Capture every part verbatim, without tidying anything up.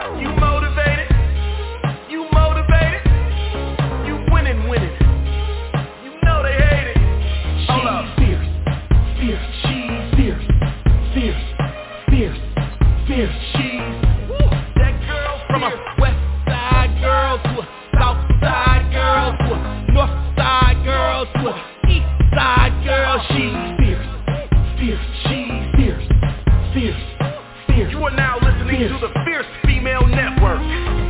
You motivated? You motivated? You winning, winning. You know they hate it. Hold up. Fierce, fierce, she's fierce, fierce, fierce, fierce, she's woo. That girl from a west side girl to a south side girl to a north side girl to a east side girl. She's fierce, fierce, she's fierce, fierce, fierce. You are now listening fierce. To the Fierce Female Network.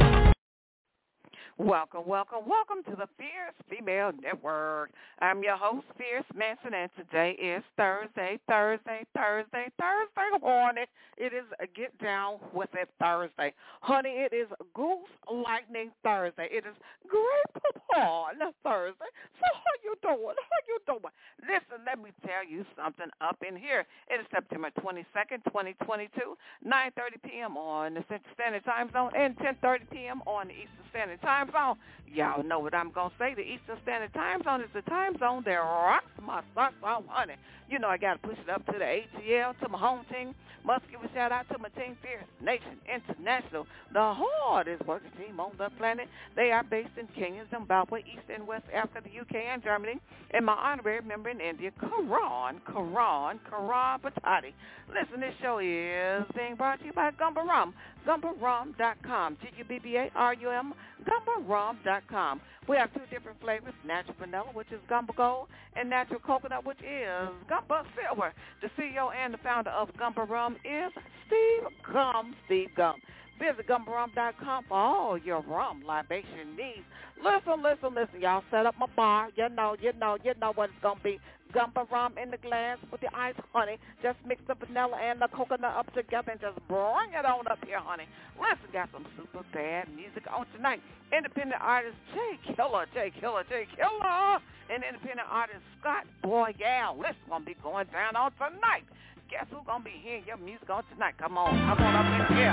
Welcome, welcome, welcome to the Fierce Female Network. I'm your host, Fierce Manson, and today is Thursday, Thursday, Thursday, Thursday morning. It is a Get Down with It Thursday. Honey, it is Goose Lightning Thursday. It is Great Pawn Thursday. So how you doing? How you doing? Listen, let me tell you something up in here. It is September twenty-second, twenty twenty-two, nine thirty p.m. on the Central Standard Time Zone and ten thirty p.m. on the Eastern Standard Time Zone. Y'all know what I'm going to say. The Eastern Standard Time Zone is the time zone that rocks my socks off, honey. You know I got to push it up to the A T L, to my home team. Must give a shout-out to my team, Fierce Nation International, the hardest working team on the planet. They are based in Kenya, Zimbabwe, East and West Africa, the U K, and Germany. And my honorary member in India, Karan, Karan, Karan Patati. Listen, this show is being brought to you by Gumba Rum, gumba rum dot com, G U B B A R U M, gumba rum dot com. We have two different flavors, natural vanilla, which is Gumba Gold, and natural coconut, which is Gumba Silver. The C E O and the founder of Gumba Rum is Steve Gum, Steve Gum. Visit gumba rum dot com for all your rum libation needs. Listen, listen, listen. Y'all set up my bar. You know, you know, you know what it's going to be. Gumba rum in the glass with the ice, honey. Just mix the vanilla and the coconut up together and just bring it on up here, honey. Listen, got some super bad music on tonight. Independent artist Jay Killer, Jay Killer, Jay Killer. And independent artist Scott Boyale. Listen, going to be going down on tonight. Guess who's going to be hearing your music on tonight? Come on, come on up in here.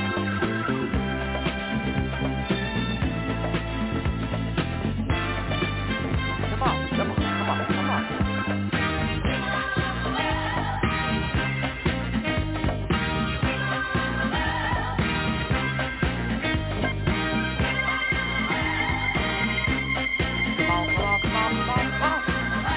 Come on, come on, come on, come on. Come on, come on, come on, come on, come on.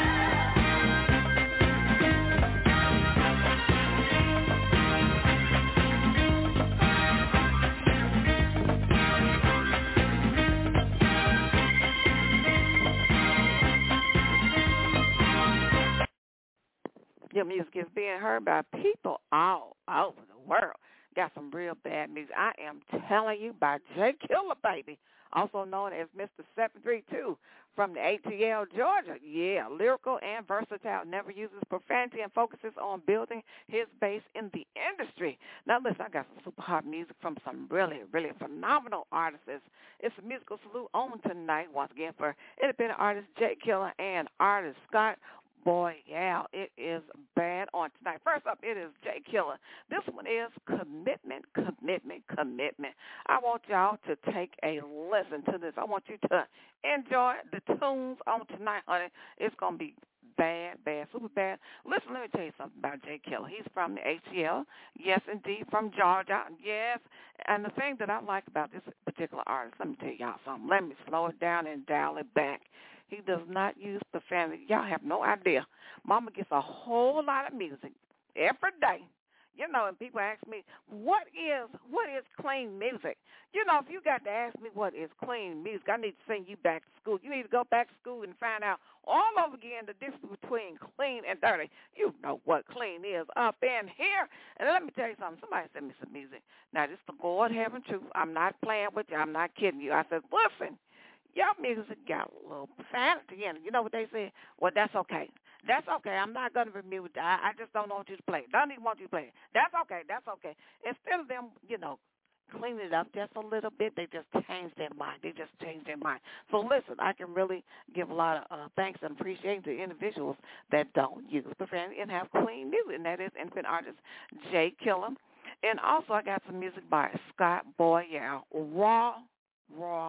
Your music is being heard by people all over the world. Got some real bad music. I am telling you, by Jay Killer, baby, also known as Mister seven three two from the A T L, Georgia. Yeah, lyrical and versatile, never uses profanity and focuses on building his base in the industry. Now, listen, I got some super hot music from some really, really phenomenal artists. It's a musical salute on tonight, once again, for independent artist Jay Killer and artist Scott Boy, yeah, it is bad on tonight. First up, it is Jay Killer. This one is Commitment, Commitment, Commitment. I want y'all to take a listen to this. I want you to enjoy the tunes on tonight, honey. It's going to be bad, bad, super bad. Listen, let me tell you something about Jay Killer. He's from the A T L. Yes, indeed, from Georgia. Yes. And the thing that I like about this particular artist, let me tell y'all something. Let me slow it down and dial it back. He does not use profanity. Y'all have no idea. Mama gets a whole lot of music every day. You know, and people ask me, what is what is clean music? You know, if you got to ask me what is clean music, I need to send you back to school. You need to go back to school and find out all over again the difference between clean and dirty. You know what clean is up in here. And let me tell you something. Somebody sent me some music. Now, this is the Lord having truth. I'm not playing with you. I'm not kidding you. I said, listen. Your music got a little profanity in it. You know what they say? Well, that's okay. That's okay. I'm not going to remove it. I, I just don't want you to play it. Don't even want you to play it. That's okay. That's okay. Instead of them, you know, cleaning it up just a little bit, they just change their mind. They just change their mind. So, listen, I can really give a lot of uh, thanks and appreciation to individuals that don't use profanity and have clean music, and that is independent artist Jay Killer. And also I got some music by Scott Boyale, Raw, Raw,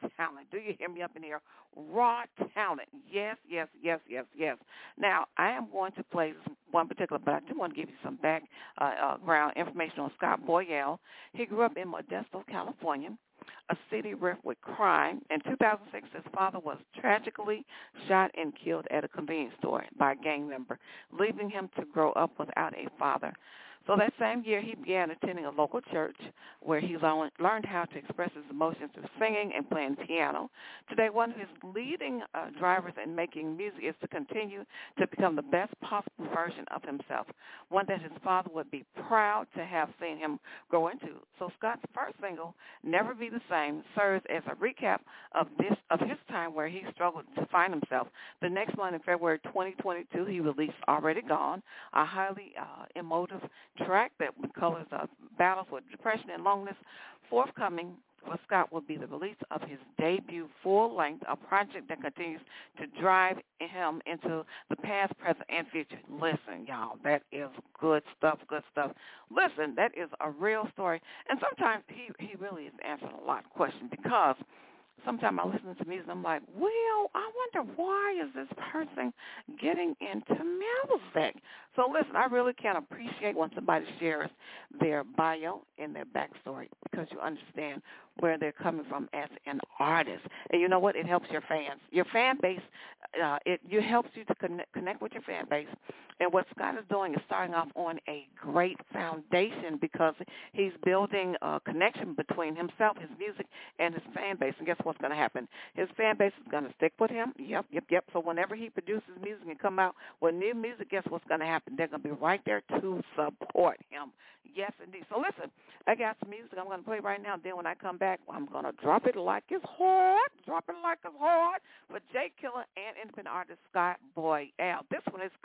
talent. Do you hear me up in here? Raw talent. Yes, yes, yes, yes, yes. Now, I am going to play one particular, but I do want to give you some background uh, uh, information on Scott Boyle. He grew up in Modesto, California, a city rife with crime. In two thousand six, his father was tragically shot and killed at a convenience store by a gang member, leaving him to grow up without a father. So that same year, he began attending a local church where he learned how to express his emotions through singing and playing piano. Today, one of his leading uh, drivers in making music is to continue to become the best possible version of himself, one that his father would be proud to have seen him grow into. So Scott's first single, Never Be the Same, serves as a recap of this of his time where he struggled to find himself. The next one, in February twenty twenty-two, he released Already Gone, a highly uh, emotive track that colors of battles with depression and loneliness. Forthcoming for Scott will be the release of his debut full-length, a project that continues to drive him into the past, present, and future. Listen, y'all, that is good stuff, good stuff. Listen, that is a real story. And sometimes he, he really is answering a lot of questions because sometimes I listen to music and I'm like, well, I wonder why is this person getting into music? So listen, I really can appreciate when somebody shares their bio and their backstory because you understand where they're coming from as an artist. And you know what? It helps your fans. Your fan base, uh, it, it helps you to connect, connect with your fan base. And what Scott is doing is starting off on a great foundation because he's building a connection between himself, his music, and his fan base. And guess what's going to happen? His fan base is going to stick with him. Yep, yep, yep. So whenever he produces music and come out with new music, guess what's going to happen? They're going to be right there to support him. Yes, indeed. So listen, I got some music I'm going to play right now. Then when I come back, I'm going to drop it like it's hot. Drop it like it's hot for Jay Killer and independent artist Scott Boyle. This one is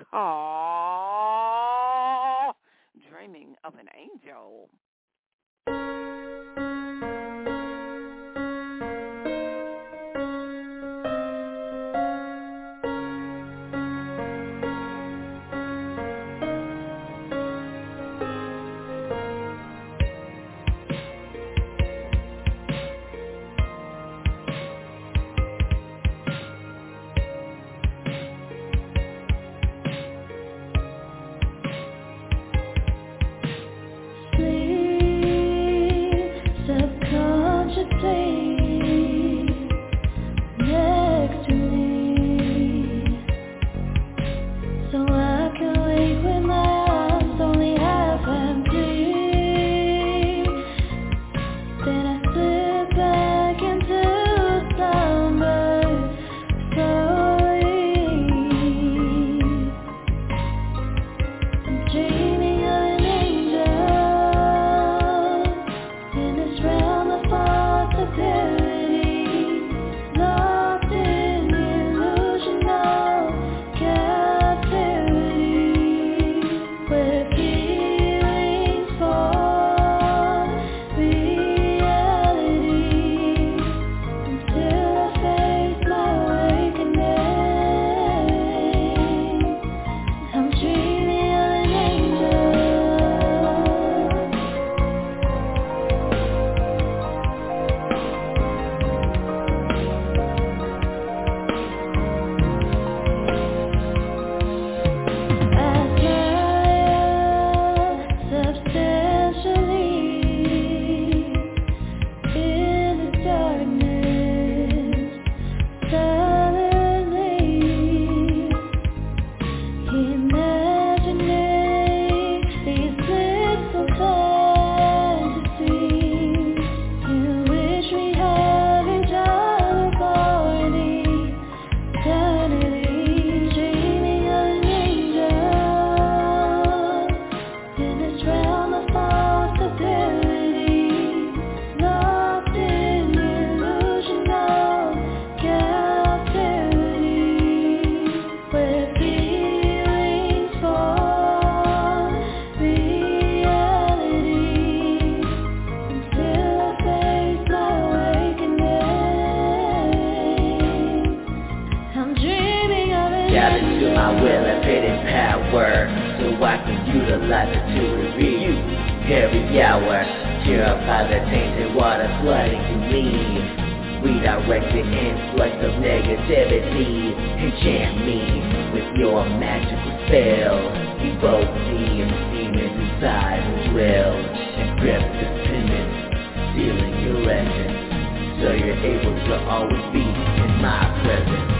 called Dreaming of an Angel. Every hour, cheer up by the tainted water flooding through me. Redirect the influx of negativity. Enchant me with your magical spell. Evoke the demons inside the drill. Encrypt the pendant, sealing your essence, so you're able to always be in my presence.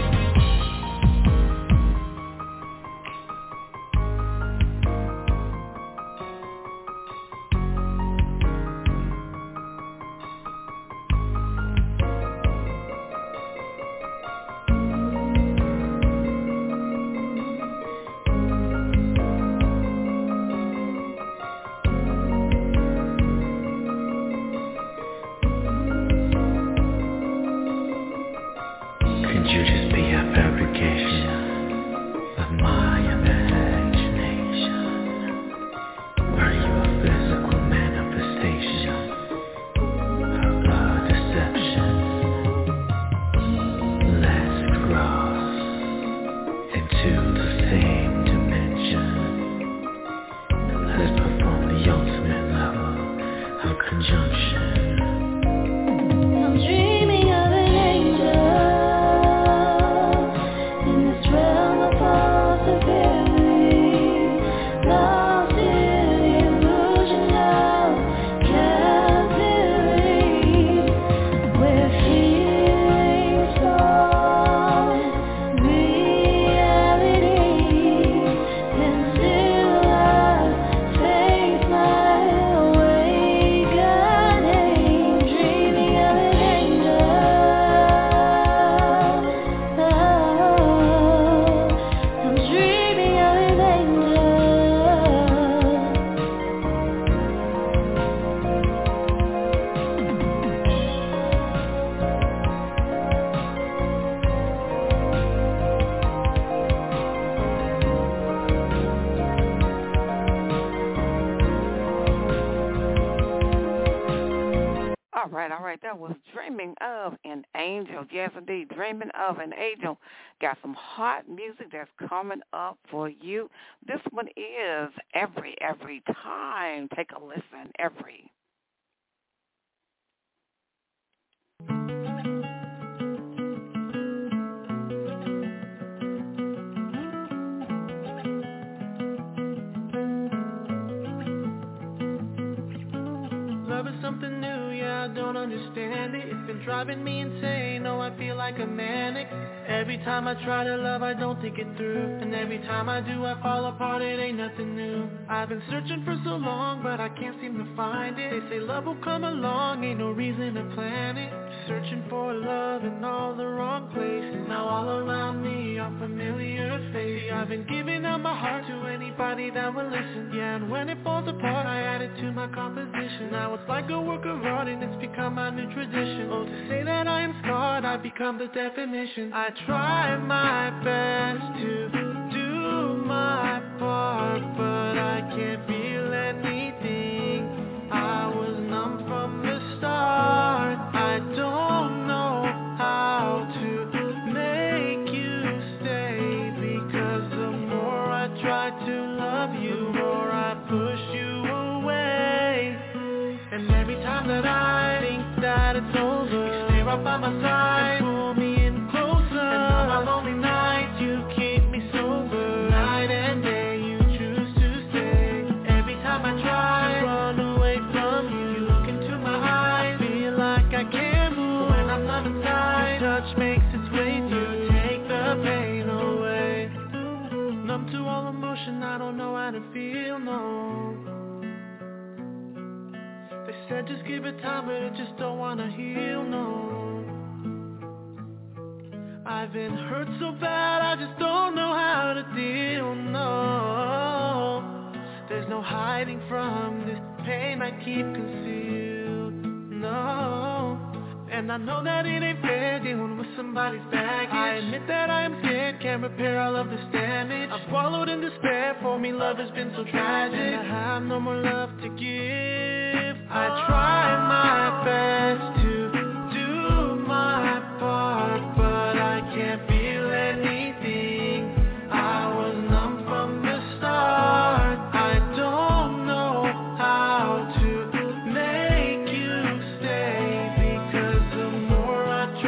Yes, indeed. Dreaming of an Angel. Got some hot music that's coming up for you. This one is Every, Every Time. Take a listen. Every. Love is something new, yeah, I don't understand it. It's been driving me insane, oh, I feel like a manic. Every time I try to love, I don't think it through. And every time I do, I fall apart, it ain't nothing new. I've been searching for so long, but I can't seem to find it. They say love will come along, ain't no reason to plan it. Searching for love in all the wrong places. Now all around me are familiar faces. I've been giving out my heart to anybody that will listen. Yeah, and when it falls apart, I add it to my composition. Now it's like a work of art and it's become my new tradition. Oh, to say that I am scarred, I've become the definition. I try my best to do my part, but I can't feel anything. I was numb from the start. I don't know how to make you stay, because the more I try to love you, the more I push you away. And every time that I think that it's over, you stay right by my side and pull me in closer. And on my lonely nights, you keep me sober. Night and day, you choose to stay. Every time I try to run away from you, you look into my eyes, feel like I can't move. When I'm not inside, your touch makes its way through, take the pain away. Numb to all emotion, I don't know how to feel, no. They said just give it time, but I just don't wanna heal, no. I've been hurt so bad, I just don't know how to deal, no. There's no hiding from this pain I keep concealed, no. And I know that it ain't fair dealing with somebody's baggage. I admit that I am scared, can't repair all of this damage. I've swallowed in despair, for me love has been so tragic. And I have no more love to give. I try my best to do my part, but I can't feel anything. I was numb from the start. I don't know how to make you stay, because the more I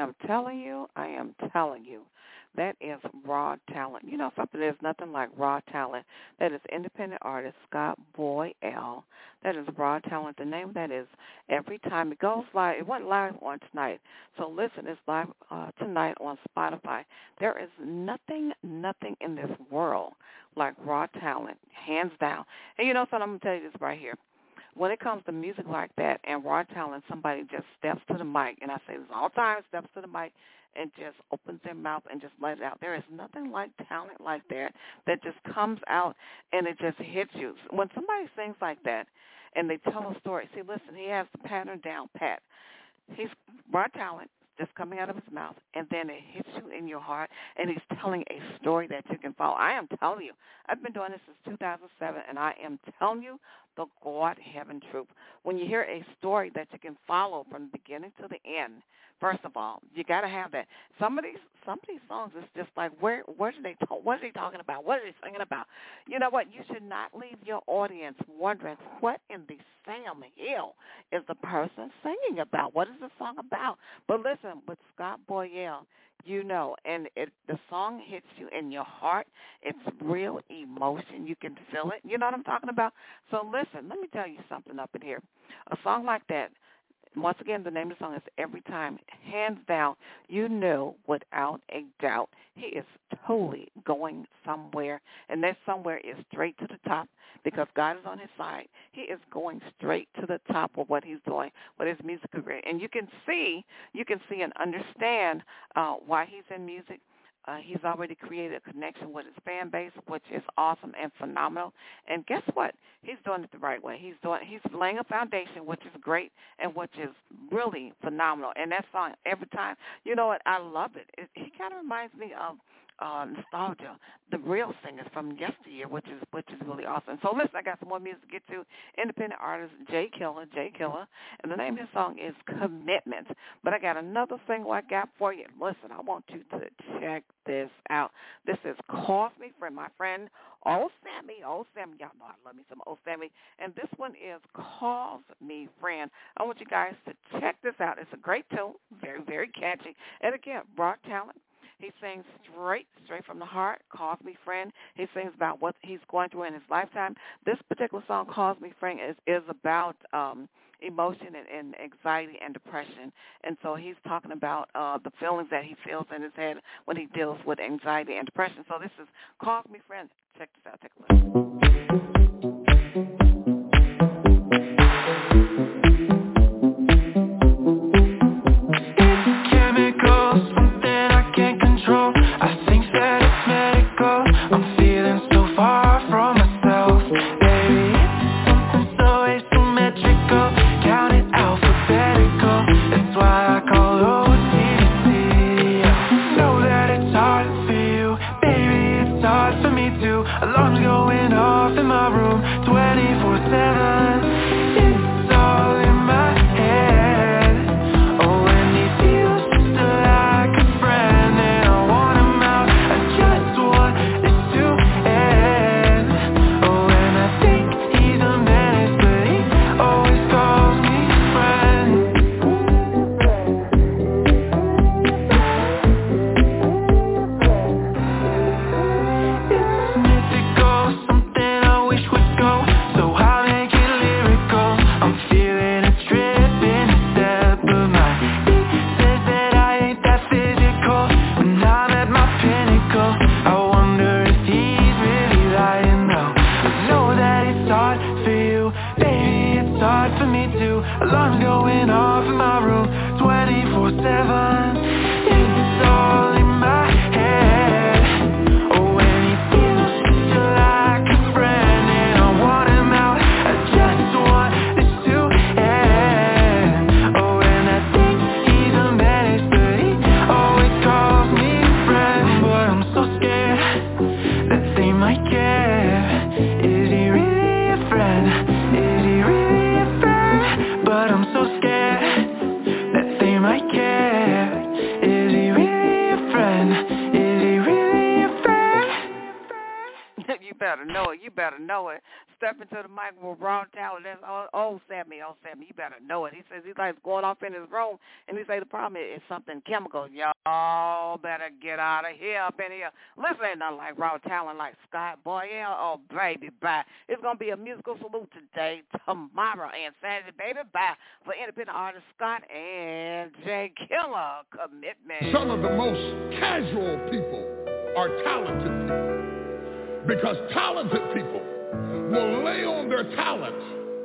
am telling you, I am telling you, that is raw talent. You know something, there's nothing like raw talent. That is independent artist Scott Boyle. That is raw talent. The name of that is Every Time. It goes live. It went live on tonight. So listen, it's live uh, tonight on Spotify. There is nothing, nothing in this world like raw talent, hands down. And you know something, I'm going to tell you this right here. When it comes to music like that and raw talent, somebody just steps to the mic, and I say this all the time, steps to the mic and just opens their mouth and just lets it out. There is nothing like talent like that that just comes out and it just hits you. When somebody sings like that and they tell a story, see, listen, he has the pattern down pat. He's raw talent just coming out of his mouth, and then it hits you in your heart, and he's telling a story that you can follow. I am telling you, I've been doing this since two thousand seven, and I am telling you the God-heaven truth. When you hear a story that you can follow from the beginning to the end, first of all, you got to have that. Some of these, some of these songs is just like, where, where did they talk? What are they talking about? What are they singing about? You know what? You should not leave your audience wondering what in the Sam Hill is the person singing about. What is the song about? But listen, with Scott Boyle, you know, and it, the song hits you in your heart. It's real emotion. You can feel it. You know what I'm talking about? So listen, let me tell you something up in here. A song like that, once again, the name of the song is Every Time. Hands down, you know without a doubt he is totally going somewhere, and that somewhere is straight to the top because God is on his side. He is going straight to the top of what he's doing with his music career. And you can see, you can see and understand uh, why he's in music. Uh, he's already created a connection with his fan base, which is awesome and phenomenal. And guess what? He's doing it the right way. He's doing. He's laying a foundation, which is great and which is really phenomenal. And that song, Every Time, you know what? I love it. it he kind of reminds me of uh, Nostalgia, the real singers from yesteryear, which is which is really awesome. So listen, I got some more music to get to. Independent artist Jay Killer, Jay Killer, and the name of his song is Commitment. But I got another single I got for you. Listen, I want you to check this out. This is Calls Me Friend, my friend Old Sammy. Old Sammy, y'all know I love me some Old Sammy. And this one is Calls Me Friend. I want you guys to check this out. It's a great tune, very, very catchy. And again, broad talent. He sings straight, straight from the heart, Calls Me Friend. He sings about what he's going through in his lifetime. This particular song, Calls Me Friend, is, is about um, emotion and, and anxiety and depression. And so he's talking about uh, the feelings that he feels in his head when he deals with anxiety and depression. So this is Calls Me Friend. Check this out. Take a listen. step into the mic with raw talent. That's old, old Sammy, old Sammy. You better know it. He says he's like going off in his room, and he say the problem is something chemical. Y'all better get out of here, up in here. Listen, ain't nothing like raw talent like Scott Boyle. Oh, baby, bye. It's going to be a musical salute today, tomorrow, and Saturday, baby, bye, for independent artist Scott and Jay Killer. Commitment. Some of the most casual people are talented people, because talented people will lay on their talent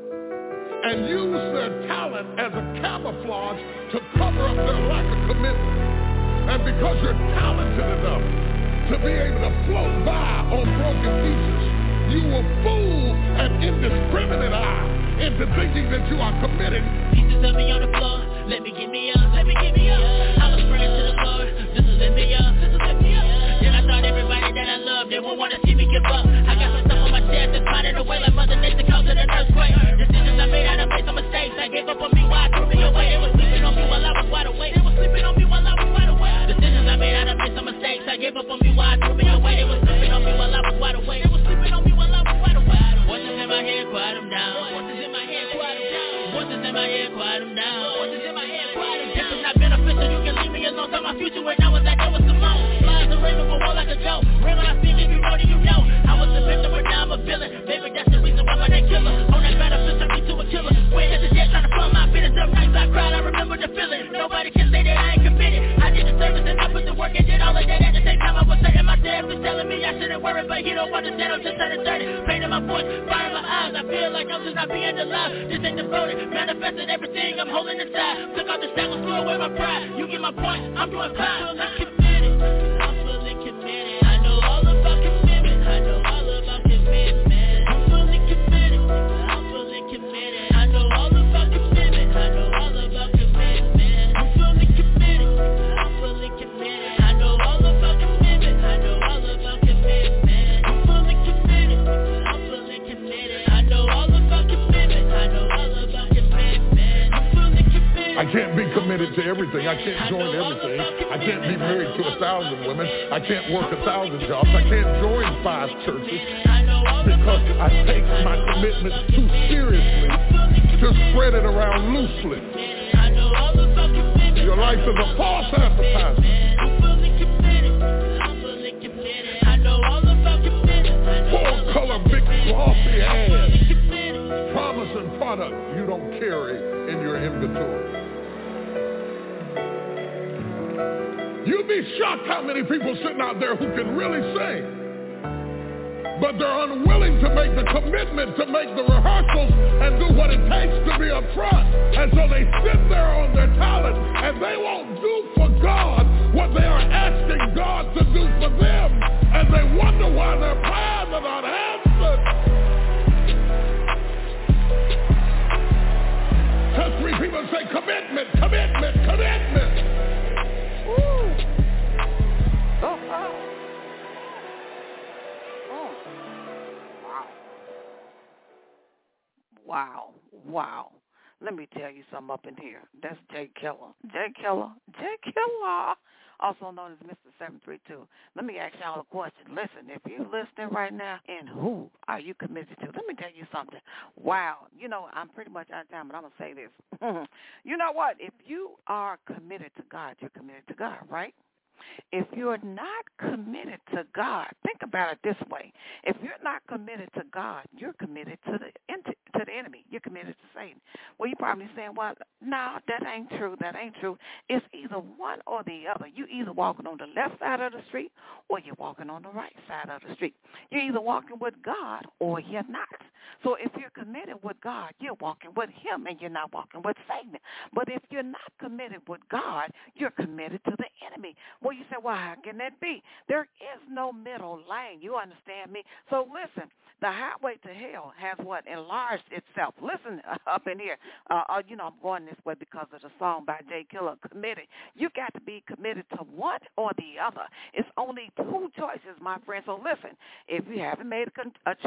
and use their talent as a camouflage to cover up their lack of commitment. And because you're talented enough to be able to float by on broken pieces, you will fool an indiscriminate eye into thinking that you are committed. Pieces of me on the floor, let me get me up, let me get me up. I was praying to the Lord, this is let me up, this is let me up. Then I thought everybody that I love, they won't want to see me give up. I got some stuff on my chest that's finding a way like Mother Nature causing an earthquake. Decisions I made, I done made some mistakes. I gave up on me while I threw me away. They were sleeping on me while I was wide awake. They were sleeping on me while I was wide awake. Decisions I made, I done made some mistakes. I gave up on me while I threw me away. They were sleeping on me while I was wide awake. They were sleeping on me while I was wide awake. Voices in my head, quiet them down. Voices in my head, quiet them down. Voices in my head, quiet them down. Voices in my head, quiet them down. This is not beneficial, you can leave me alone. Tell my future when I was out there with Simone. Flies are raving for war like a joke. Rain when I speak, if you know, then you know. I was a victim, but now I'm a villain. Maybe that's the reason why my name killer. On that battlefield, turn me to a killer. Way at the jet, trying to plumb my business up nights. I cried, I remember the feeling. Nobody can say that I ain't committed. I did the service and I put the work and did all of that. At the same time, I was certain my dad was telling me I shouldn't worry, but he don't understand. I'm just turning thirty. Pain in my voice, fire in my eyes. I feel like I'm just not being alive. This ain't devoted, manifested everything I'm holding inside. Took out the shackles, threw away my pride. You get my point, I'm doing fine. I'm fully committed, I'm fully committed. I know all about commitment, I know all about commitment. I'm fully committed, I'm fully committed. I know all about commitment, I know all about commitment. I'm fully committed, I'm fully committed. I know all about commitment, I know all about commitment. I'm fully committed, I'm fully committed. I know all about commitment, I know all about commitment. I'm fully committed. I can't be committed to everything. I can't join everything. I can't be married to a thousand women. I can't work a thousand jobs. I can't join five churches because I take my commitment too seriously to spread it around loosely. Your life is a false advertisement. Full color, big glossy ads. Promising product you don't carry in your inventory. You'd be shocked how many people sitting out there who can really sing, but they're unwilling to make the commitment to make the rehearsals and do what it takes to be up front. And so they sit there on their talent and they won't do for God what they are asking God to do for them. And they wonder why their prayers are not answered. Touch three people and say commitment, commitment, commitment. Woo. Oh, oh. Oh. Wow. Wow. Wow. Let me tell you something up in here. That's Jay Killer. Jay Killer. Jay Killer. Also known as Mister seven three two. Let me ask y'all a question. Listen, if you're listening right now, and who are you committed to? Let me tell you something. Wow. You know, I'm pretty much out of time, but I'm going to say this. You know what? If you are committed to God, you're committed to God, right? If you're not committed to God, think about it this way. If you're not committed to God, you're committed to the to the enemy. You're committed to Satan. Well, you're probably saying, well, no, that ain't true. That ain't true. It's either one or the other. You either walking on the left side of the street or you're walking on the right side of the street. You're either walking with God or you're not. So if you're committed with God, you're walking with him and you're not walking with Satan. But if you're not committed with God, you're committed to the enemy. Well, you say, well, how can that be? There is no middle lane. You understand me? So listen, the highway to hell has what? Enlarged itself. Listen up in here. Uh, uh, you know, I'm going this way because of the song by Jay Killer, Committed. You got to be committed to one or the other. It's only two choices, my friend. So listen, if you haven't made a, con- a choice,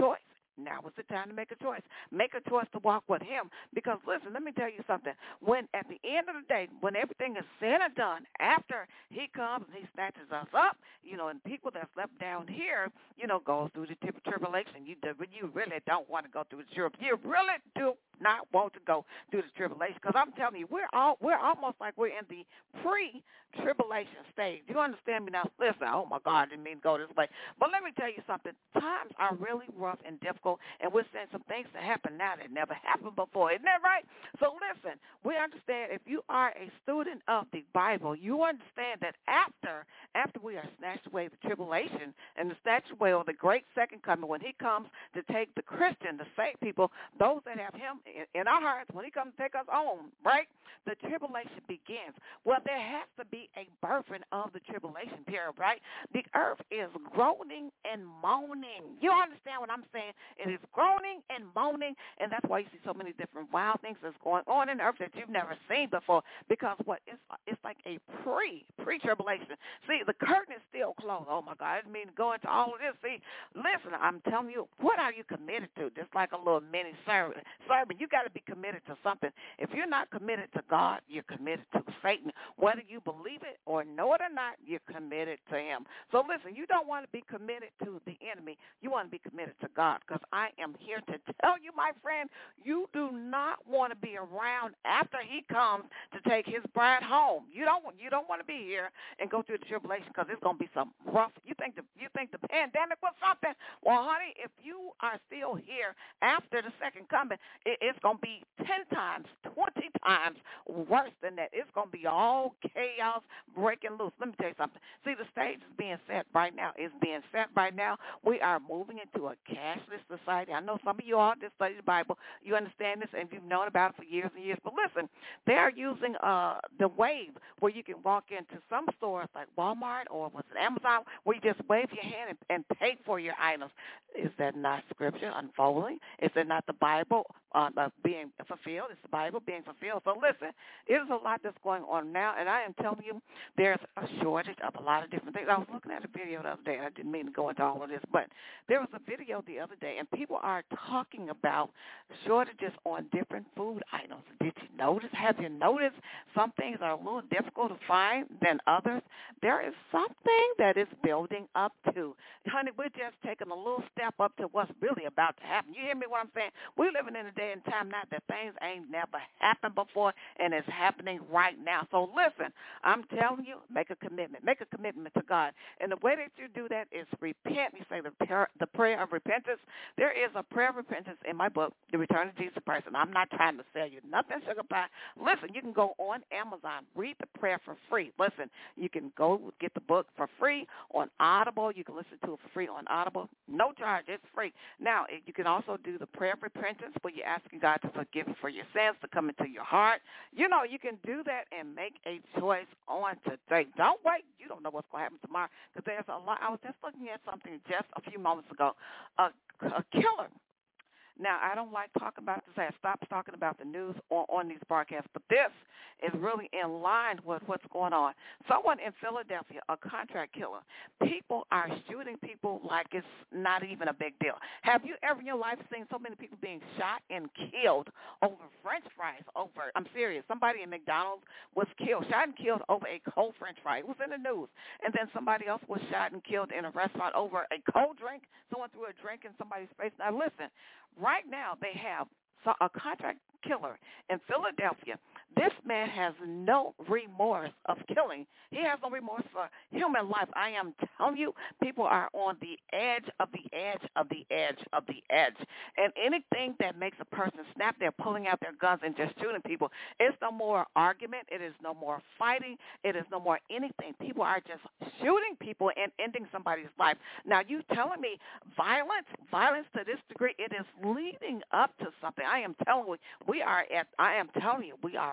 Now is the time to make a choice. Make a choice to walk with him. Because, listen, let me tell you something. When at the end of the day, when everything is said and done, after he comes and he snatches us up, you know, and people that's left down here, you know, goes through the tri- tribulation. You do, you really don't want to go through the tribulation. You really do not want to go through the tribulation. Because I'm telling you, we're all we're almost like we're in the pre-tribulation stage. You understand me now? Listen, oh, my God, I didn't mean to go this way. But let me tell you something. Times are really rough and difficult, and we're seeing some things that happen now that never happened before. Isn't that right? So listen, we understand if you are a student of the Bible, you understand that after after we are snatched away the tribulation and the snatched away of the great second coming, when he comes to take the Christian, the saved people, those that have him in, in our hearts, when he comes to take us home, right, the tribulation begins. Well, there has to be a birthing of the tribulation period, right? The earth is groaning and moaning. You understand what I'm saying? It is groaning and moaning, and that's why you see so many different wild things that's going on in the earth that you've never seen before. Because what it's it's like a pre pre tribulation. See, the curtain is still closed. Oh my God, I didn't mean to go into all of this. See, listen, I'm telling you, what are you committed to? Just like a little mini sermon. Sermon, you got to be committed to something. If you're not committed to God, you're committed to Satan. Whether you believe it or know it or not, you're committed to him. So listen, you don't want to be committed to the enemy. You want to be committed to God, because I am here to tell you, my friend, you do not want to be around after he comes to take his bride home. You don't you don't want to be here and go through the tribulation, because it's going to be some rough. You think the you think the pandemic was something? Well, honey, if you are still here after the second coming, it, it's going to be ten times, twenty times worse than that. It's going to be all chaos breaking loose. Let me tell you something. See, the stage is being set right now. It's being set right now. We are moving into a cashless society. I know some of you all just study the Bible. You understand this, and you've known about it for years and years. But listen, they are using uh, the wave, where you can walk into some stores like Walmart or was it Amazon, where you just wave your hand and, and pay for your items. Is that not Scripture unfolding? Is that not the Bible uh, uh, being fulfilled? It's the Bible being fulfilled. So listen, there's a lot that's going on now, and I am telling you, there's a shortage of a lot of different things. I was looking at a video the other day. I didn't mean to go into all of this, but there was a video the other day, and people are talking about shortages on different food items. Did you notice? Have you noticed some things are a little difficult to find than others? There is something that is building up to. Honey, we're just taking a little step up to what's really about to happen. You hear me what I'm saying? We're living in a day and time now that things ain't never happened before, and it's happening right now. So listen, I'm telling you, make a commitment. Make a commitment to God. And the way that you do that is repent. You say the prayer, the prayer of repentance. There is a prayer of repentance in my book, The Return of Jesus Person. I'm not trying to sell you nothing, sugar pie. Listen, you can go on Amazon, read the prayer for free. Listen, you can go get the book for free on Audible. You can listen to it for free on Audible. No charge. It's free. Now, you can also do the prayer of repentance, where you're asking God to forgive you for your sins, to come into your heart. You know, you can do that and make a choice on today. Don't wait. You don't know what's going to happen tomorrow, because there's a lot. I was just looking at something just a few moments ago. A, a killer. Now, I don't like talking about this. I stopped talking about the news on, on these broadcasts, but this is really in line with what's going on. Someone in Philadelphia, a contract killer. People are shooting people like it's not even a big deal. Have you ever in your life seen so many people being shot and killed over French fries? Over, I'm serious. Somebody in McDonald's was killed, shot and killed over a cold French fry. It was in the news. And then somebody else was shot and killed in a restaurant over a cold drink. Someone threw a drink in somebody's face. Now, listen. Right now, they have a contract killer in Philadelphia. This man has no remorse of killing. He has no remorse for human life. I am telling you, people are on the edge of the edge of the edge of the edge. And anything that makes a person snap, they're pulling out their guns and just shooting people. It's no more argument. It is no more fighting. It is no more anything. People are just shooting people and ending somebody's life. Now, you telling me violence, violence to this degree, it is leading up to something. I am telling you, we are at, I am telling you, we are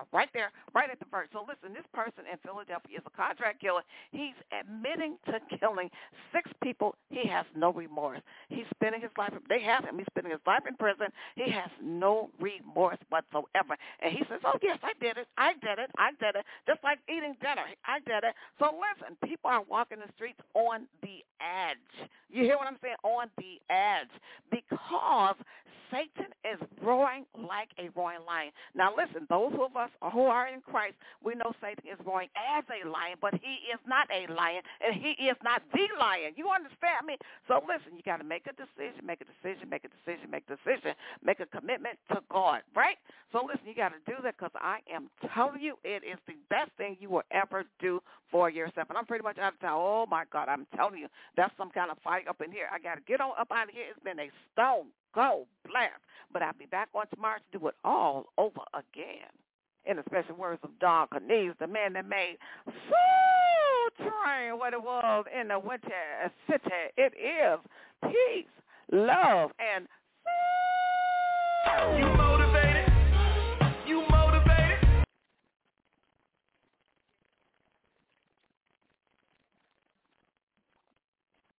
right there, right at the verse. So listen, this person in Philadelphia is a contract killer. He's admitting to killing six people. He has no remorse. He's spending his life, they have him, he's spending his life in prison. He has no remorse whatsoever. And he says, oh, yes, I did it. I did it. I did it. Just like eating dinner. I did it. So listen, people are walking the streets on the edge. You hear what I'm saying? On the edge. Because Satan is roaring like a roaring lion. Now listen, those of us who are in Christ, we know Satan is roaring as a lion, but he is not a lion, and he is not the lion. You understand me? So listen, you got to make a decision, make a decision, make a decision, make a decision, make a commitment to God, right? So listen, you got to do that because I am telling you it is the best thing you will ever do for yourself. And I'm pretty much out of time. Oh, my God, I'm telling you, that's some kind of fight up in here. I got to get on up out of here. It's been a stone cold blast. But I'll be back on tomorrow to do it all over again. In the special words of Don Cornelius, the man that made Soul Train what it was in the Winter City. It is peace, love, and You